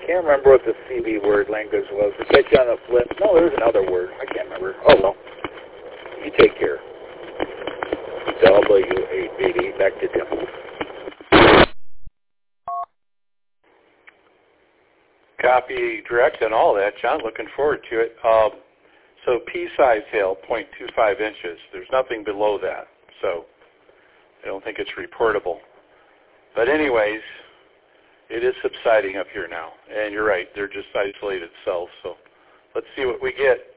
can't remember what the CB word language was. To catch you on the flip. No, there's another word. I can't remember. Oh, well. You take care. W888. Back to Tim. Copy direct and all that, John. Looking forward to it. So P-size hail, 0.25 inches. There's nothing below that, so I don't think it's reportable. But anyways, it is subsiding up here now. And you're right, they're just isolated cells. So let's see what we get.